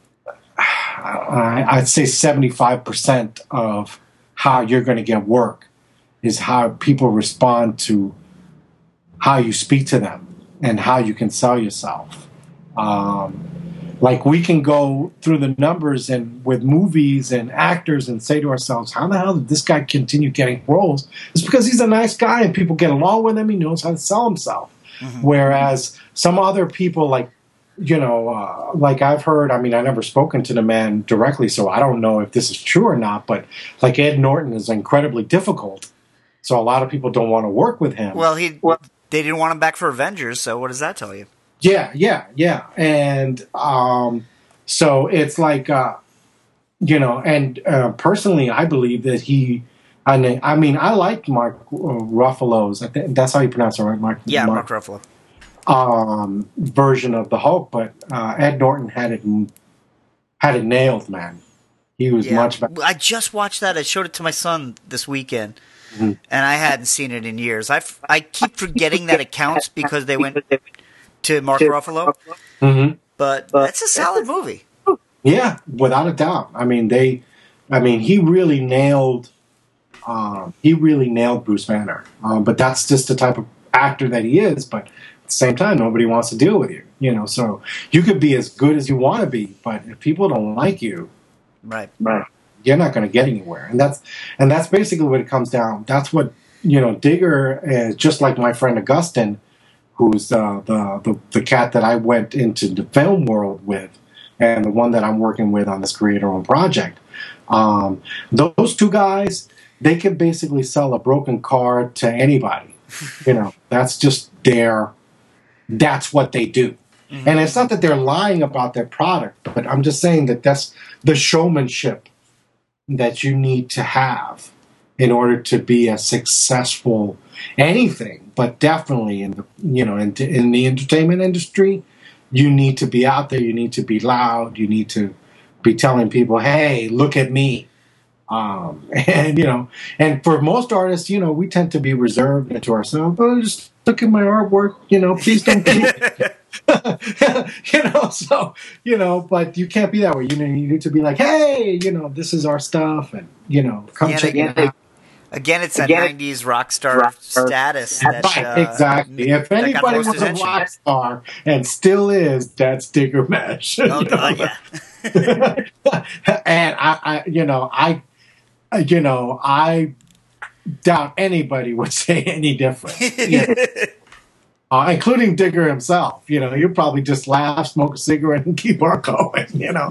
I'd say 75% of how you're going to get work is how people respond to how you speak to them and how you can sell yourself. Like, we can go through the numbers and with movies and actors and say to ourselves, how the hell did this guy continue getting roles? It's because he's a nice guy and people get along with him. He knows how to sell himself. Whereas some other people, like I've heard, I mean, I've never spoken to the man directly, so I don't know if this is true or not, but like Ed Norton is incredibly difficult. So a lot of people don't want to work with him. Well, they didn't want him back for Avengers, so what does that tell you? Yeah. And so it's like, personally, I believe that I like Mark Ruffalo's, I think that's how you pronounce it, right? Mark Ruffalo. Version of the Hulk, but Ed Norton had it nailed, man. He was much better. I just watched that. I showed it to my son this weekend, and I hadn't seen it in years. I keep forgetting that it counts because they went to Mark Ruffalo, but it's a solid movie. Yeah, without a doubt. I mean, he really nailed Bruce Banner. But that's just the type of actor that he is. But at the same time, nobody wants to deal with you. So you could be as good as you want to be, but if people don't like you, right, you're not going to get anywhere. And that's basically what it comes down. That's what Digger is, just like my friend Augustine, who's the cat that I went into the film world with, and the one that I'm working with on this creator-owned project. Those two guys, they can basically sell a broken car to anybody. That's just that's what they do. And it's not that they're lying about their product, but I'm just saying that that's the showmanship that you need to have in order to be a successful anything, but definitely in the entertainment industry, you need to be out there, you need to be loud, you need to be telling people, hey, look at me. And for most artists, we tend to be reserved to ourselves. Oh, just look at my artwork, please don't So, but you can't be that way. You need to be like, hey, this is our stuff, and come check it out. Again, it's that '90s rock star status. Right, exactly. If anybody was a rock star and still is, that's Digger Mesh. Oh God, yeah. And I doubt anybody would say any different. Including Digger himself. He'll probably just laugh, smoke a cigarette, and keep on going.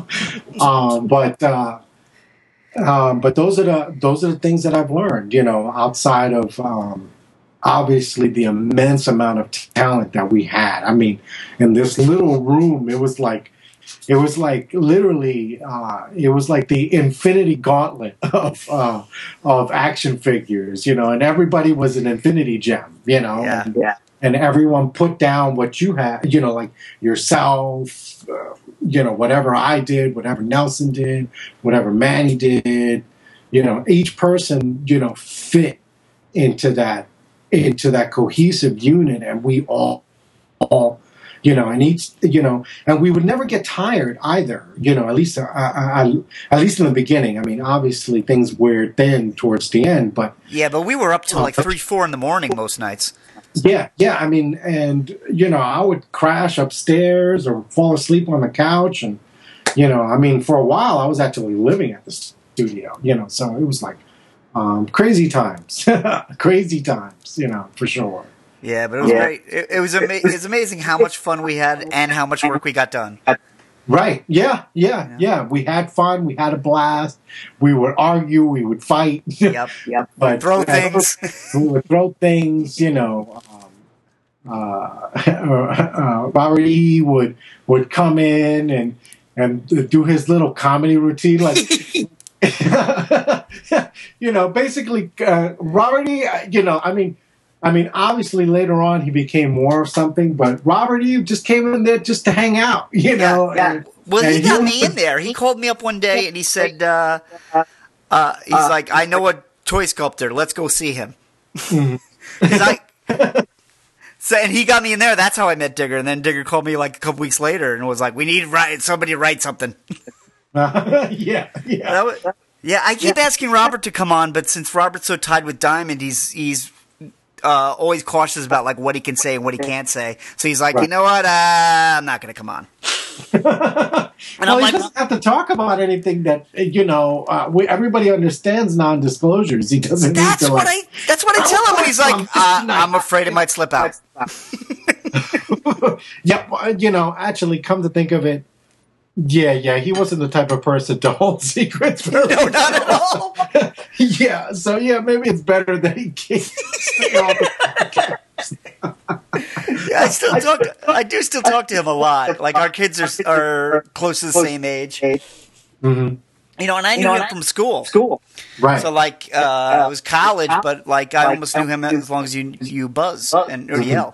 But those are the things that I've learned. Outside of obviously the immense amount of talent that we had. I mean, in this little room, it was like literally, it was like the Infinity Gauntlet of action figures. And everybody was an Infinity Gem. And everyone put down what you had, like yourself, whatever I did, whatever Nelson did, whatever Manny did, each person, fit into that cohesive unit, and we all, and each, and we would never get tired either, at least in the beginning. I mean, obviously things wear thin towards the end, but we were up till like 3-4 in the morning most nights. Yeah. I mean, and I would crash upstairs or fall asleep on the couch, and I mean, for a while I was actually living at the studio. So it was like crazy times, for sure. Yeah, but it was great. It was amazing how much fun we had and how much work we got done. Right. Yeah. We had fun. We had a blast. We would argue. We would fight. Yep. But throw things. We would throw things. Robert E. would come in and do his little comedy routine, like basically Robert E. I mean, obviously later on he became more of something, but Robert E. just came in there just to hang out, Yeah. Well, he got me in there. He called me up one day and he said, he's like, I know a toy sculptor. Let's go see him. And he got me in there. That's how I met Digger. And then Digger called me like a couple weeks later and was like, we need somebody to write something. Yeah. I keep asking Robert to come on, but since Robert's so tied with Diamond, he's always cautious about like what he can say and what he can't say. So he's like, you know what? I'm not going to come on. And he doesn't have to talk about anything that everybody understands non-disclosures. He doesn't. That's what I tell him when he's like, I'm afraid it might slip out. Yep. Actually, come to think of it, yeah, he wasn't the type of person to hold secrets. No, not at all. Yeah, so maybe it's better that he can't. I do still talk to him a lot. Like our kids are close to the same age. Mm-hmm. And I knew him from school. Right. So like it was college, but like I almost knew him as long as you Buzz and Uriel.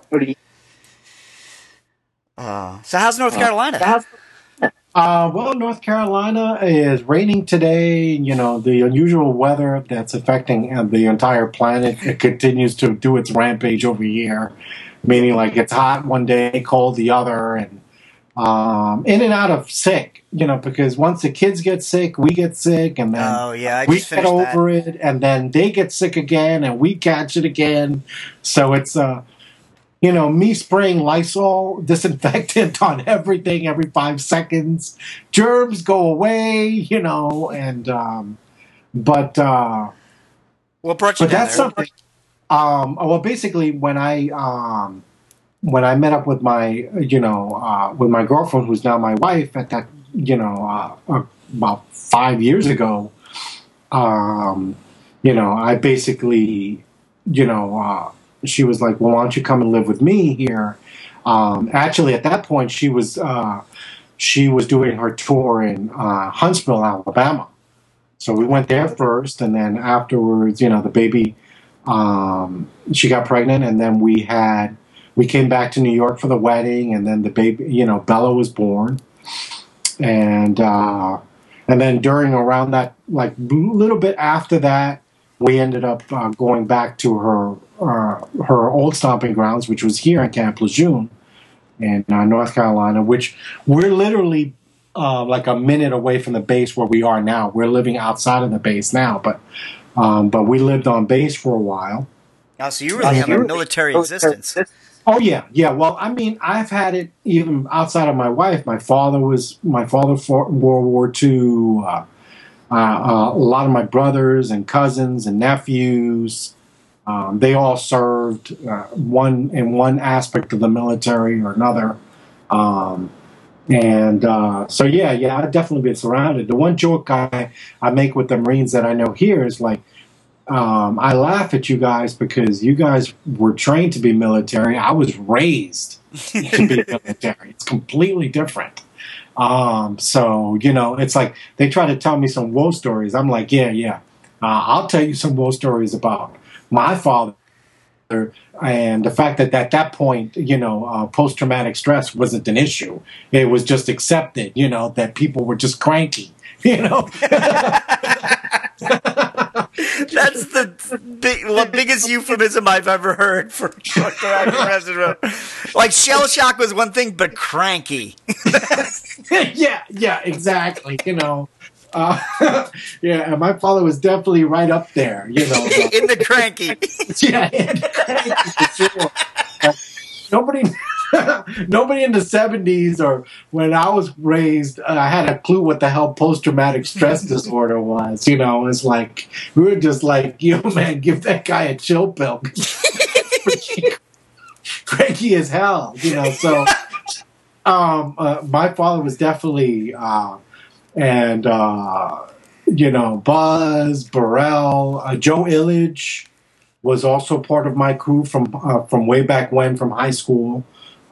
So how's North Carolina? Well, North Carolina is raining today. The unusual weather that's affecting the entire planet. It continues to do its rampage over here, meaning like it's hot one day, cold the other, and in and out of sick. Because once the kids get sick, we get sick, and then we get over it, and then they get sick again, and we catch it again. So it's me spraying Lysol disinfectant on everything every 5 seconds. Germs go away, and but what brought you down that's there? something. Well, basically, when I met up with my with my girlfriend, who's now my wife, at that about 5 years ago, I basically she was like, well, why don't you come and live with me here? Actually, at that point, she was doing her tour in Huntsville, Alabama. So we went there first, and then afterwards, the baby, she got pregnant, and then we came back to New York for the wedding, and then the baby, Bella was born, and then around that, like a little bit after that, we ended up going back to her old stomping grounds, which was here in Camp Lejeune, in North Carolina, which we're literally like a minute away from the base where we are now. We're living outside of the base now, but we lived on base for a while. Oh, so you really have a military existence. Oh yeah. Well, I mean, I've had it even outside of my wife. My father fought in World War II. A lot of my brothers and cousins and nephews, they all served one aspect of the military or another. So I've definitely been surrounded. The one joke I make with the Marines that I know here is like, I laugh at you guys because you guys were trained to be military. I was raised to be military. It's completely different. So, it's like they try to tell me some woe stories. I'm like, yeah. I'll tell you some woe stories about my father and the fact that at that point, post-traumatic stress wasn't an issue. It was just accepted, that people were just cranky, That's the biggest euphemism I've ever heard for president. Like shell shock was one thing, but cranky. yeah, exactly. And my father was definitely right up there. In the cranky. Yeah, in the cranky for sure. Nobody in the 70s or when I was raised, I had a clue what the hell post-traumatic stress disorder was. It's like, we were just like, man, give that guy a chill pill. Cranky as hell, So, my father was definitely, Buzz, Burrell, Joe Illidge was also part of my crew from way back when, from high school.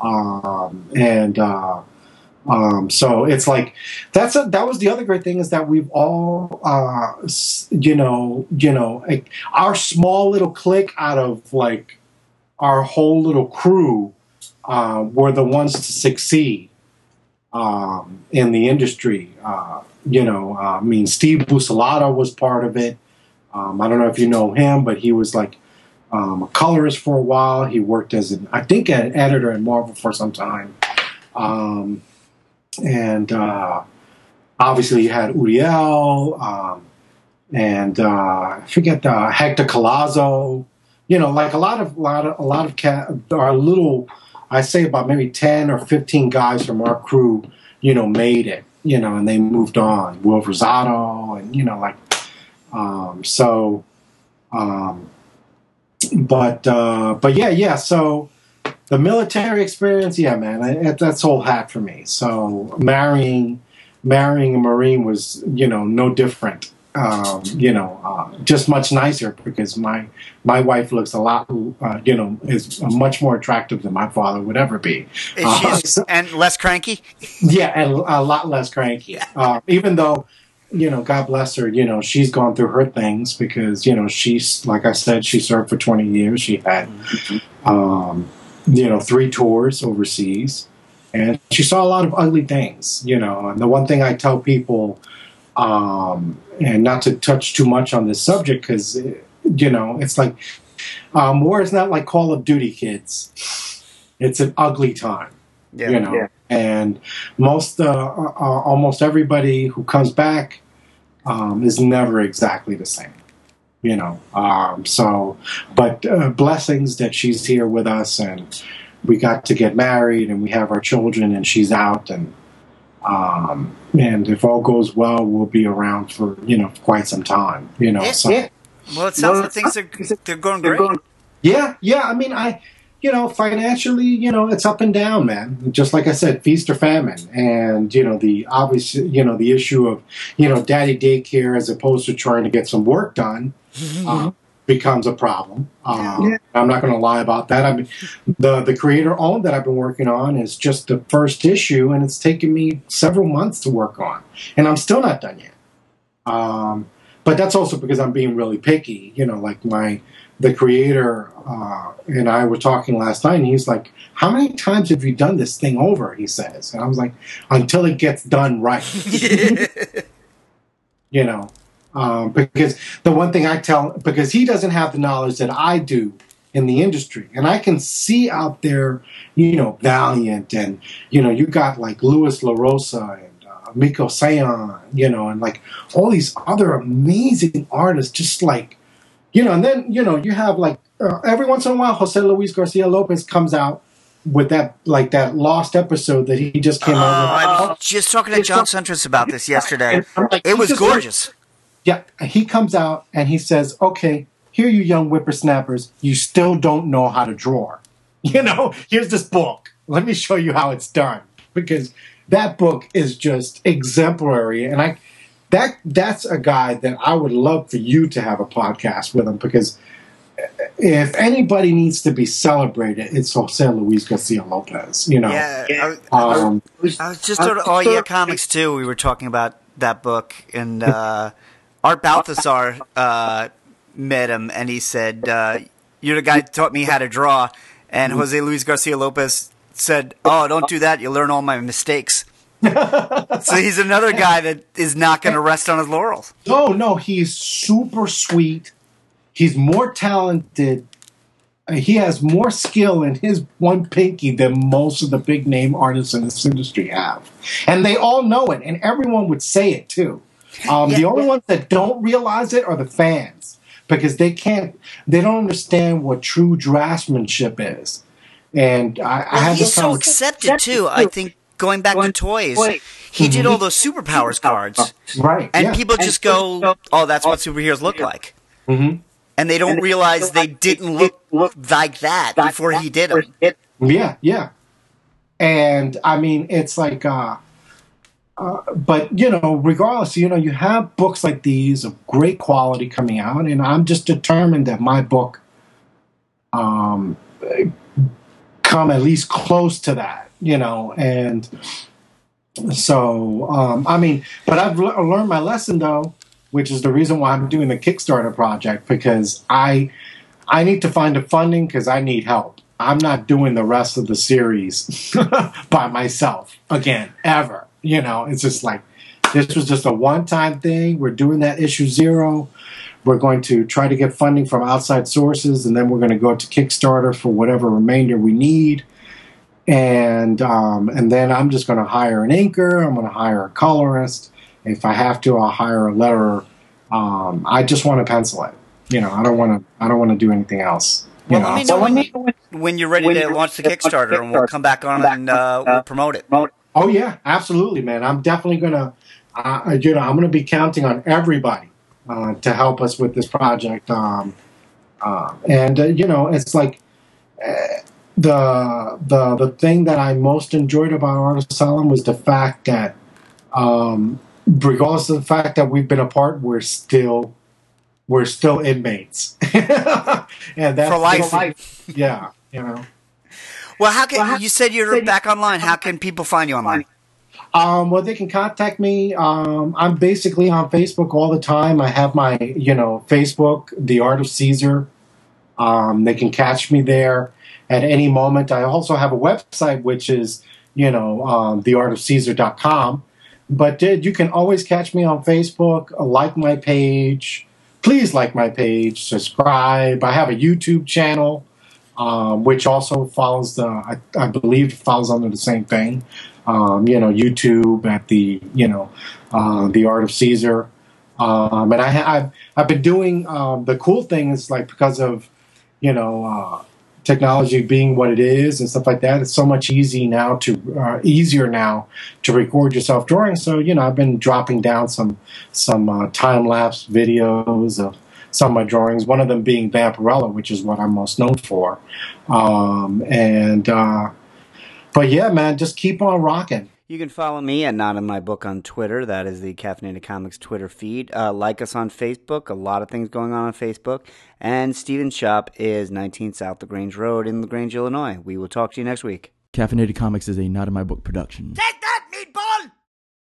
So it's like that was the other great thing is that we've all our small little clique out of like our whole little crew were the ones to succeed in the industry. I mean, Steve Buccellato was part of it. I don't know if you know him, but he was like a colorist for a while. He worked as an editor at Marvel for some time. Obviously you had Uriel, I forget Hector Collazo. Like a lot of our little, I say about maybe 10 or 15 guys from our crew, made it, and they moved on. Will Rosado and But yeah. So the military experience, yeah, man, that's whole hat for me. So marrying a Marine was, no different. Just much nicer because my wife looks a lot, is much more attractive than my father would ever be. And less cranky? Yeah, and a lot less cranky. Even though, God bless her, she's gone through her things because, she's, like I said, she served for 20 years. She had, 3 tours overseas. And she saw a lot of ugly things, And the one thing I tell people, and not to touch too much on this subject because, it's like war is not like Call of Duty, kids. It's an ugly time, Yeah. And almost everybody who comes back is never exactly the same, But blessings that she's here with us, and we got to get married, and we have our children, and she's out, and if all goes well, we'll be around for quite some time, Yeah. Well, it sounds like things they're going great. Yeah. I mean, financially, it's up and down, man. Just like I said, feast or famine, and the obvious, the issue of daddy daycare as opposed to trying to get some work done becomes a problem. I'm not going to lie about that. I mean, the creator owned that I've been working on is just the first issue, and it's taken me several months to work on, and I'm still not done yet. But that's also because I'm being really picky. Like the creator and I were talking last night, and he's like, "How many times have you done this thing over?" He says, and I was like, "Until it gets done right." Because the one thing I tell, because he doesn't have the knowledge that I do in the industry. And I can see out there, Valiant, and, you got like Louis LaRosa and Miko Sayon, and like all these other amazing artists, just like, and then, you have like every once in a while, Jose Luis Garcia Lopez comes out with that lost episode that he just came out with. I was just talking to John Centris about this yesterday. Like, it was gorgeous. Yeah, he comes out and he says, okay, here you young whippersnappers, you still don't know how to draw. Here's this book. Let me show you how it's done. Because that book is just exemplary. And that's a guy that I would love for you to have a podcast with him, because if anybody needs to be celebrated, it's Jose Luis Garcia Lopez. Yeah, I was just on Yeah Comics too. We were talking about that book, and Art Balthazar met him, and he said, "You're the guy who taught me how to draw." And Jose Luis Garcia Lopez said, "Oh, don't do that. You'll learn all my mistakes." So he's another guy that is not going to rest on his laurels. No, he's super sweet. He's more talented. He has more skill in his one pinky than most of the big name artists in this industry have. And they all know it, and everyone would say it too. The only ones that don't realize it are the fans, because they don't understand what true draftsmanship is. And he's so accepted too. I think going back to toys, he did all those superpowers cards. Right. And people just go, "Oh, that's what superheroes look like." Mm-hmm. And they don't realize they didn't look like that before he did them. Yeah. And I mean, it's like, but regardless, you have books like these of great quality coming out, and I'm just determined that my book come at least close to that, and so, I mean, but I've learned my lesson though, which is the reason why I'm doing the Kickstarter project, because I need to find the funding, because I need help. I'm not doing the rest of the series by myself again, ever. It's just like, this was just a one-time thing. We're doing that issue 0. We're going to try to get funding from outside sources, and then we're going to go to Kickstarter for whatever remainder we need. And then I'm just going to hire an inker. I'm going to hire a colorist. If I have to, I'll hire a letterer. I just want to pencil it. I don't want to do anything else. Let me know when you're ready to launch the Kickstarter, and we'll come back on and we'll promote it. Oh yeah, absolutely, man. I'm definitely gonna, I'm gonna be counting on everybody to help us with this project. It's like the thing that I most enjoyed about Art Asylum was the fact that, regardless of the fact that we've been apart, we're still inmates, and that's for life. Yeah, Well, how can you said you're back online? How can people find you online? Well, they can contact me. I'm basically on Facebook all the time. I have my, Facebook, The Art of Caesar. They can catch me there at any moment. I also have a website, which is, theartofcaesar.com. But you can always catch me on Facebook. Like my page. Please like my page. Subscribe. I have a YouTube channel, which also follows I believe follows under the same thing. YouTube at the Art of Caesar. And I've been doing, the cool thing is, like, because of, technology being what it is and stuff like that, it's so much easier now to record yourself drawing. So, I've been dropping down some time-lapse videos of some of my drawings, one of them being Vampirella, which is what I'm most known for. But yeah, man, just keep on rocking. You can follow me at Not In My Book on Twitter. That is the Caffeinated Comics Twitter feed. Like us on Facebook. A lot of things going on Facebook. And Steven's shop is 19 South LaGrange Road in LaGrange, Illinois. We will talk to you next week. Caffeinated Comics is a Not In My Book production.